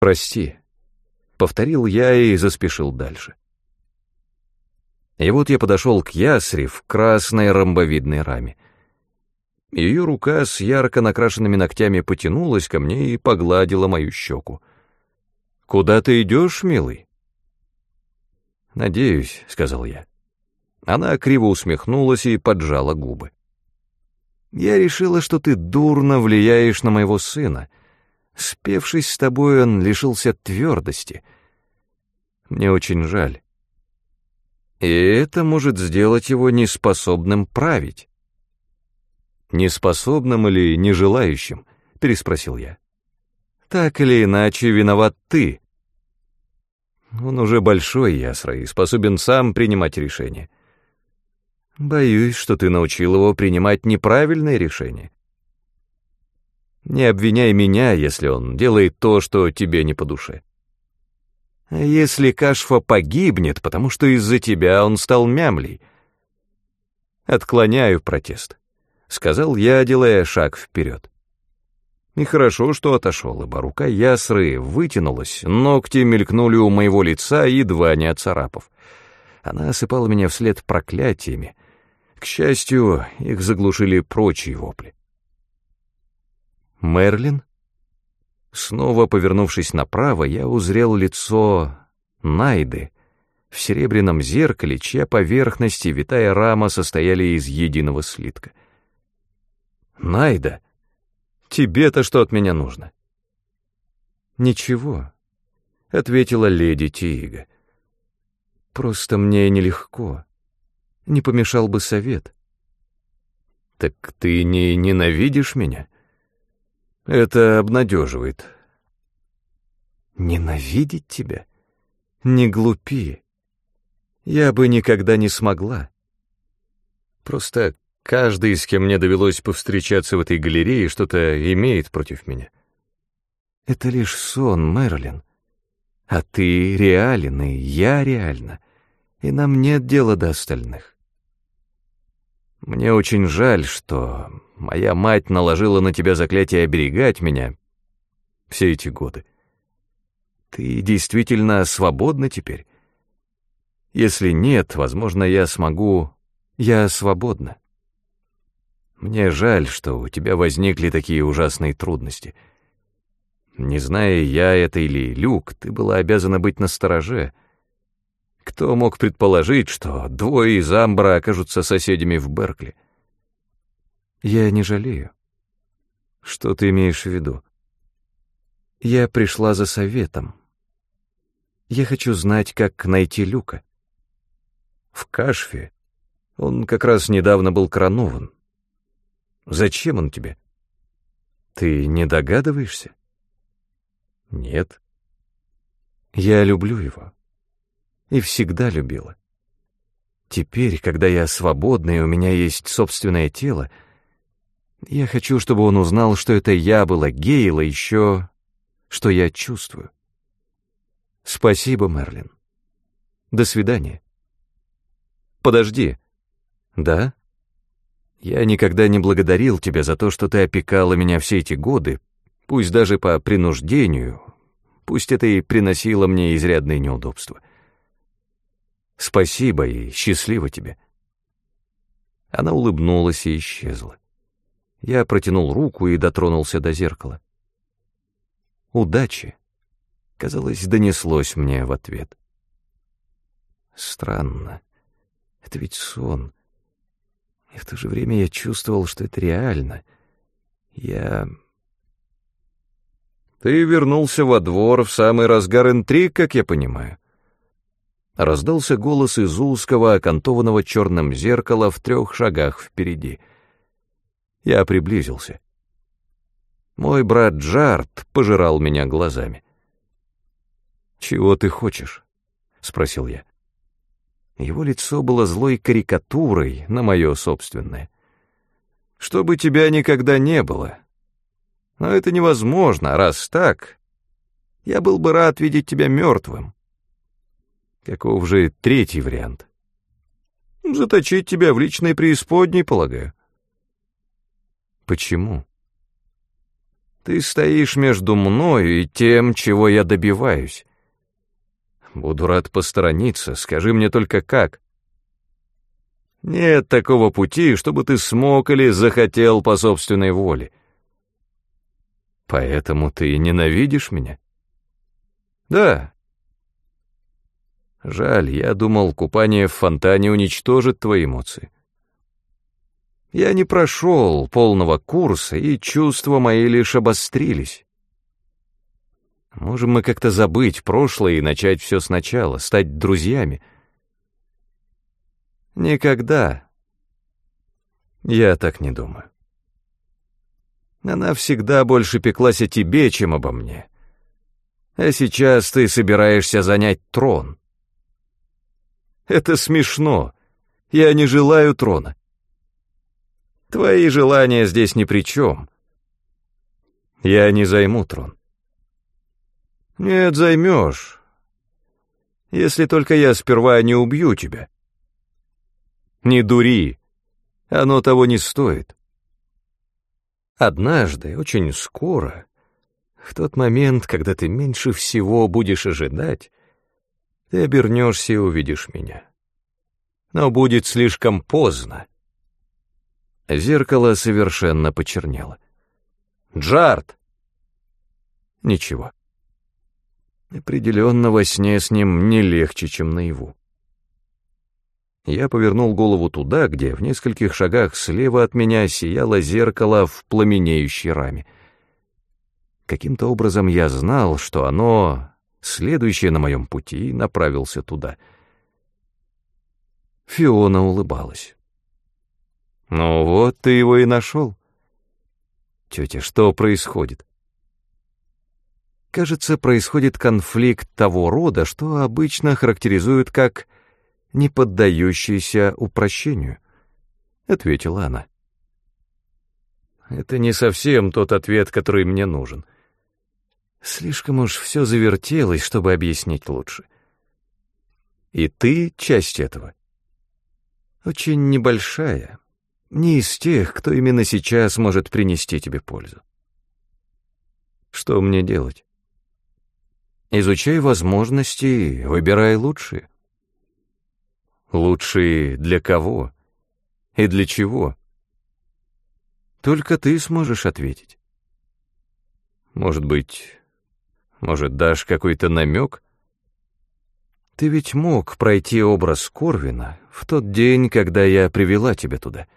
«Прости», — повторил я и заспешил дальше. И вот я подошел к ясре в красной ромбовидной раме. Ее рука с ярко накрашенными ногтями потянулась ко мне и погладила мою щеку. «Куда ты идешь, милый?» «Надеюсь», — сказал я. Она криво усмехнулась и поджала губы. «Я решила, что ты дурно влияешь на моего сына. Спевшись с тобой, он лишился твердости. Мне очень жаль. И это может сделать его неспособным править». «Неспособным или нежелающим?» — переспросил я. «Так или иначе, виноват ты. Он уже большой, Ясра, и способен сам принимать решения. Боюсь, что ты научил его принимать неправильные решения. Не обвиняй меня, если он делает то, что тебе не по душе. А если Кашфа погибнет, потому что из-за тебя он стал мямлей?» «Отклоняю протест», — сказал я, делая шаг вперед. И хорошо, что отошел, ибо рука Ясры вытянулась, ногти мелькнули у моего лица, едва не оцарапав. Она осыпала меня вслед проклятиями. К счастью, их заглушили прочие вопли. «Мерлин?» Снова повернувшись направо, я узрел лицо Найды в серебряном зеркале, чья поверхность и витая рама состояли из единого слитка. «Найда, тебе-то что от меня нужно?» «Ничего», — ответила леди Тиига. «Просто мне нелегко. Не помешал бы совет». «Так ты не ненавидишь меня? Это обнадеживает». «Ненавидеть тебя? Не глупи. Я бы никогда не смогла. Просто каждый, с кем мне довелось повстречаться в этой галерее, что-то имеет против меня. Это лишь сон, Мерлин. А ты реален, и я реальна, и нам нет дела до остальных. Мне очень жаль, что моя мать наложила на тебя заклятие оберегать меня все эти годы. Ты действительно свободна теперь? Если нет, возможно, я смогу... Я свободна. Мне жаль, что у тебя возникли такие ужасные трудности. Не зная я это или Люк, ты была обязана быть настороже. Кто мог предположить, что двое из Амбра окажутся соседями в Беркли? Я не жалею. Что ты имеешь в виду? Я пришла за советом. Я хочу знать, как найти Люка. В Кашфе он как раз недавно был коронован. Зачем он тебе? Ты не догадываешься? Нет. Я люблю его. И всегда любила. Теперь, когда я свободна и у меня есть собственное тело, я хочу, чтобы он узнал, что это я была Гейла, еще что я чувствую. Спасибо, Мерлин. До свидания. Подожди. Да? Я никогда не благодарил тебя за то, что ты опекала меня все эти годы, пусть даже по принуждению, пусть это и приносило мне изрядные неудобства. Спасибо и счастливо тебе. Она улыбнулась и исчезла. Я протянул руку и дотронулся до зеркала. Удачи, казалось, донеслось мне в ответ. Странно, это ведь сон. И в то же время я чувствовал, что это реально. Ты вернулся во двор в самый разгар интриг, как я понимаю. Раздался голос из узкого, окантованного черным зеркала в 3 шагах впереди. Я приблизился. Мой брат Джард пожирал меня глазами. «Чего ты хочешь?» — спросил я. Его лицо было злой карикатурой на мое собственное. «Чтобы тебя никогда не было. Но это невозможно, раз так, я был бы рад видеть тебя мертвым». Каков же 3-й вариант? Заточить тебя в личной преисподней, полагаю. Почему? Ты стоишь между мною и тем, чего я добиваюсь. Буду рад посторониться, скажи мне только как. Нет такого пути, чтобы ты смог или захотел по собственной воле. Поэтому ты ненавидишь меня? Да. Жаль, я думал, купание в фонтане уничтожит твои эмоции. Я не прошел полного курса, и чувства мои лишь обострились. Можем мы как-то забыть прошлое и начать все сначала, стать друзьями? Никогда. Я так не думаю. Она всегда больше пеклась о тебе, чем обо мне. А сейчас ты собираешься занять трон. Это смешно. Я не желаю трона. Твои желания здесь ни при чем. Я не займу трон. Нет, займешь. Если только я сперва не убью тебя. Не дури. Оно того не стоит. Однажды, очень скоро, в тот момент, когда ты меньше всего будешь ожидать, ты обернешься и увидишь меня. Но будет слишком поздно. Зеркало совершенно почернело. «Джард!» Ничего. Определенно во сне с ним не легче, чем наяву. Я повернул голову туда, где в нескольких шагах слева от меня сияло зеркало в пламенеющей раме. Каким-то образом я знал, что оно, следующее на моем пути, направился туда. Фиона улыбалась. «Ну вот, ты его и нашел. Тетя, что происходит?» Кажется, происходит конфликт того рода, что обычно характеризуют как «не поддающийся упрощению», — ответила она. Это не совсем тот ответ, который мне нужен. Слишком уж все завертелось, чтобы объяснить лучше. И ты часть этого. Очень небольшая. Не из тех, кто именно сейчас может принести тебе пользу. Что мне делать? Изучай возможности, выбирай лучшие. Лучшие для кого? И для чего? Только ты сможешь ответить. Может дашь какой-то намек? Ты ведь мог пройти образ Корвина в тот день, когда я привела тебя туда.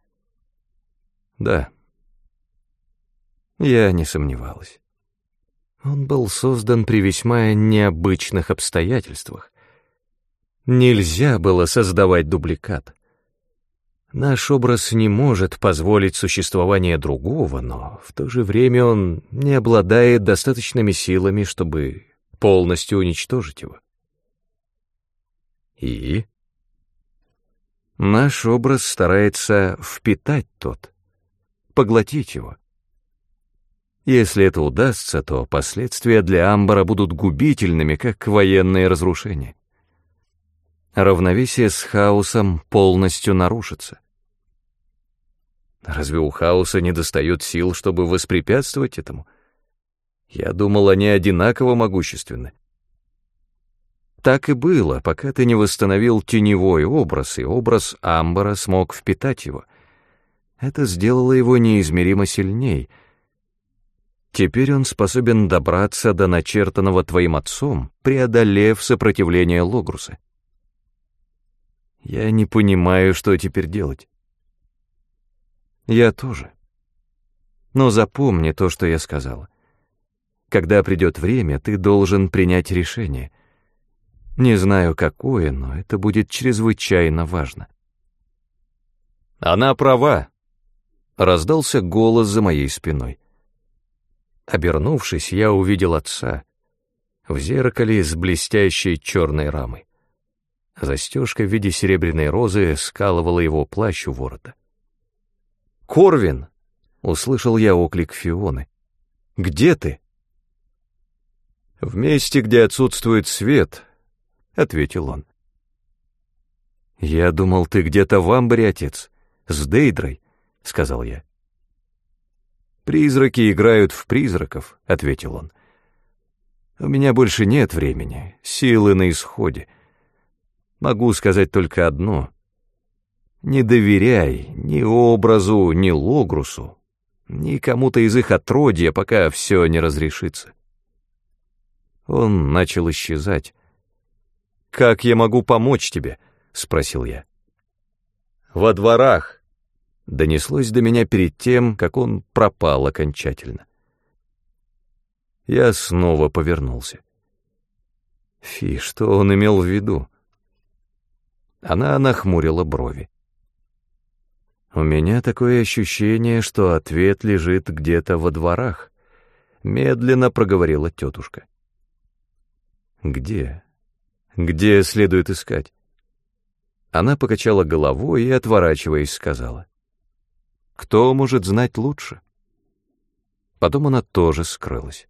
Да. Я не сомневалась. Он был создан при весьма необычных обстоятельствах. Нельзя было создавать дубликат. Наш образ не может позволить существование другого, но в то же время он не обладает достаточными силами, чтобы полностью уничтожить его. И? Наш образ старается впитать тот, поглотить его. Если это удастся, то последствия для Амбара будут губительными, как военные разрушения. Равновесие с хаосом полностью нарушится. Разве у хаоса недостает сил, чтобы воспрепятствовать этому? Я думал, они одинаково могущественны. Так и было, пока ты не восстановил теневой образ, и образ Амбара смог впитать его. Это сделало его неизмеримо сильней. Теперь он способен добраться до начертанного твоим отцом, преодолев сопротивление Логруса. Я не понимаю, что теперь делать. Я тоже. Но запомни то, что я сказала. Когда придет время, ты должен принять решение. Не знаю, какое, но это будет чрезвычайно важно. Она права. Раздался голос за моей спиной. Обернувшись, я увидел отца в зеркале с блестящей черной рамой. Застежка в виде серебряной розы скалывала его плащ у ворота. «Корвин!» — услышал я оклик Фионы. «Где ты?» «В месте, где отсутствует свет», — ответил он. «Я думал, ты где-то в Амбаре, отец, с Дейдрой», — сказал я. «Призраки играют в призраков», — ответил он. «У меня больше нет времени, силы на исходе. Могу сказать только одно. Не доверяй ни образу, ни Логрусу, ни кому-то из их отродья, пока все не разрешится». Он начал исчезать. «Как я могу помочь тебе?» — спросил я. «Во дворах», — донеслось до меня перед тем, как он пропал окончательно. Я снова повернулся. Фи, что он имел в виду? Она нахмурила брови. «У меня такое ощущение, что ответ лежит где-то во дворах», — медленно проговорила тетушка. «Где? Где следует искать?» Она покачала головой и, отворачиваясь, сказала: «Кто может знать лучше?» Потом она тоже скрылась.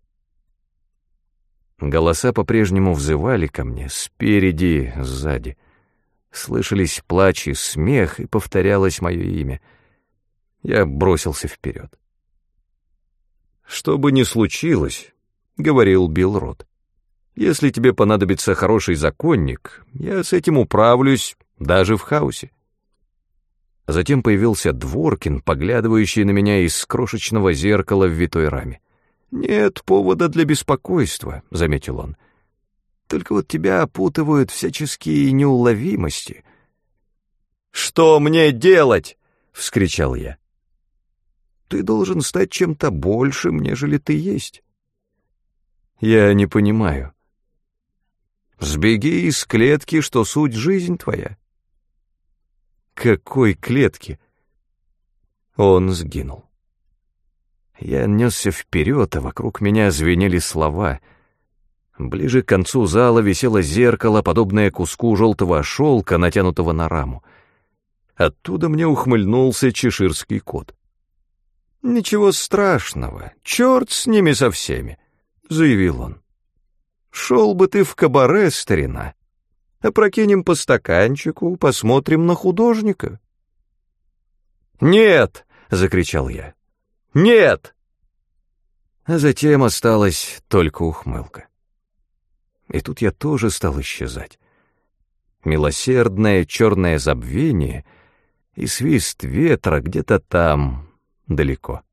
Голоса по-прежнему взывали ко мне спереди, сзади. Слышались плач и смех, и повторялось мое имя. Я бросился вперед. «Что бы ни случилось, — говорил Билл Рот, — если тебе понадобится хороший законник, я с этим управлюсь даже в хаосе». Затем появился Дворкин, поглядывающий на меня из крошечного зеркала в витой раме. «Нет повода для беспокойства», — заметил он. «Только вот тебя опутывают всяческие неуловимости». «Что мне делать?» — вскричал я. «Ты должен стать чем-то большим, нежели ты есть». «Я не понимаю». «Сбеги из клетки, что суть жизнь твоя». «Какой клетки?» Он сгинул. Я несся вперед, а вокруг меня звенели слова. Ближе к концу зала висело зеркало, подобное куску желтого шелка, натянутого на раму. Оттуда мне ухмыльнулся чеширский кот. «Ничего страшного, черт с ними со всеми», — заявил он. «Шел бы ты в кабаре, старина. Опрокинем по стаканчику, посмотрим на художника». «Нет!» — закричал я. «Нет!» А затем осталась только ухмылка. И тут я тоже стал исчезать. Милосердное черное забвение и свист ветра где-то там, далеко.